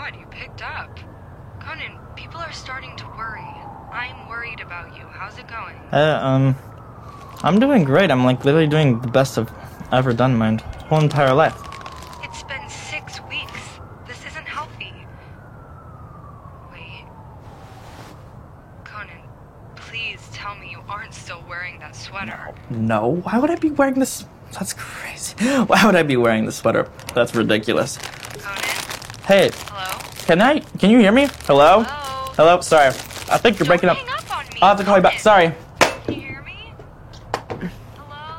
God, you picked up. Conan, people are starting to worry. I'm worried about you. How's it going? I'm doing great. I'm like literally doing the best I've ever done my whole entire life. It's been 6 weeks. This isn't healthy. Wait. Conan, please tell me you aren't still wearing that sweater. No, why would I be wearing this? That's crazy. Why would I be wearing this sweater? That's ridiculous. Conan? Hey, Hello? Can you hear me? Hello? Hello? Hello? Sorry. I think you're breaking up. Don't hang up on me. I'll have to call you back. Sorry. Can you hear me? Hello?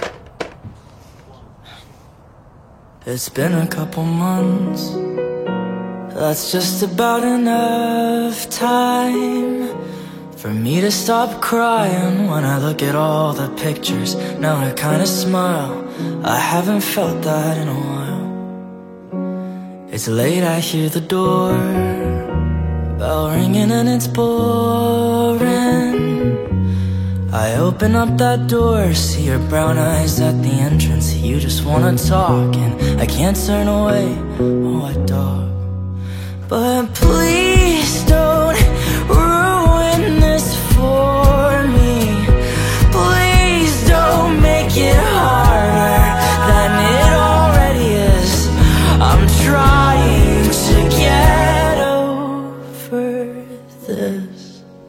It's been a couple months. That's just about enough time for me to stop crying when I look at all the pictures. Now I kinda smile. I haven't felt that in a while. It's late, I hear the door bell ringing and it's boring. I open up that door, see your brown eyes at the entrance. You just wanna talk and I can't turn away. Oh, I dog. But please don't ruin this for me. Please don't make it harder than it already is. I'm trying to get over this.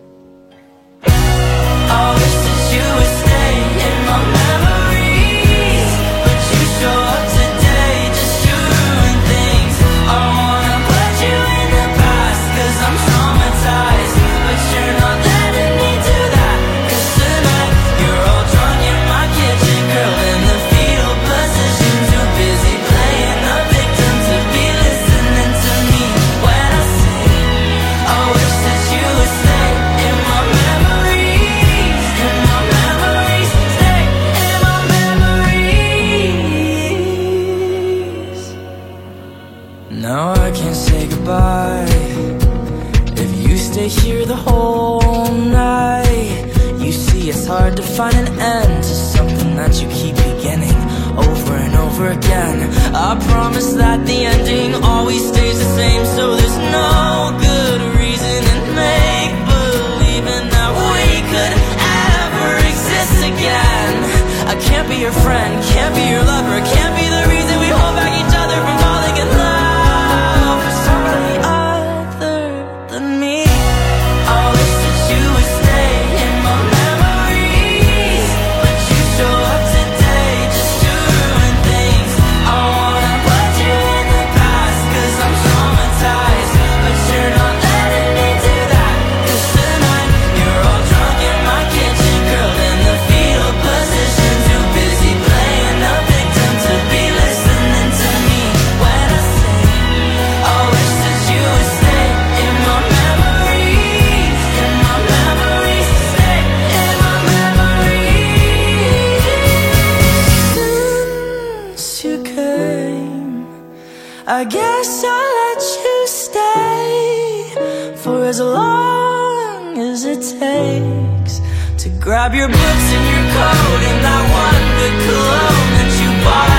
I wish that you would stay in my memories, but you show up today just to ruin things. I wanna put you in the past, cause I'm traumatized, but you're not letting me do that. Cause tonight, you're all drunk in my kitchen, curled in the fetal position, too busy playing the victim to be listening to me when I say, I wish that you would stay in my memories, in my memories, stay in my memories. Now I can't say goodbye if you stay here the whole night. You see, it's hard to find an end to something that you keep beginning over and over again. I promise that the ending always stays the same, so there's no good reason in make-believing that we could ever exist again. I can't be your friend, can't be your lover, can't be the reason we hold back each other from falling in love with somebody other than me. I wish that you would stay in my memories, but you show up today just to ruin things. I wanna put you in the past, cause I'm traumatized, but you're not letting me do that. Cause tonight, you're all drunk in my kitchen, curled in the fetal position, too busy playing the victim to be listening to me when I say, I wish that you would stay in my memories, in my memories, stay in my memories. Since you came, I guess I'll let you stay for as long as it takes to grab your books and your coat and that one good cologne that you bought